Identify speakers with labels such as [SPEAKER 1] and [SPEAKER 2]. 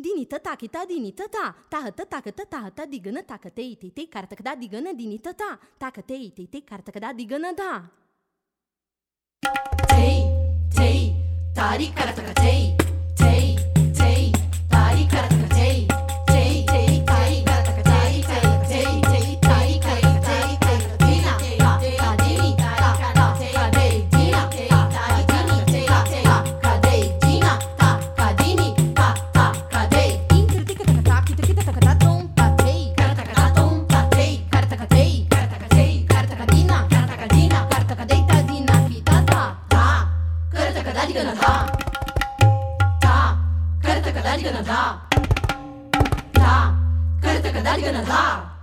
[SPEAKER 1] dinita takita dinita ta tahata takata tahata digana takate tete kartakada digana dinita ta takate tete kartakada digana da
[SPEAKER 2] tei tei tari karataka tei tei tei tari karataka tei tei tei tari karataka tei tei tei tari karataka tei dina ta kadini ta kadei dina ta kadini ta kadei dina ta kadini ta kadei
[SPEAKER 1] incritica takata kita takata tom patei
[SPEAKER 2] karataka tom patei karataka tei karataka dina karataka dei ta dina kita ta karataka da digana da karataka da digana da karataka da digana da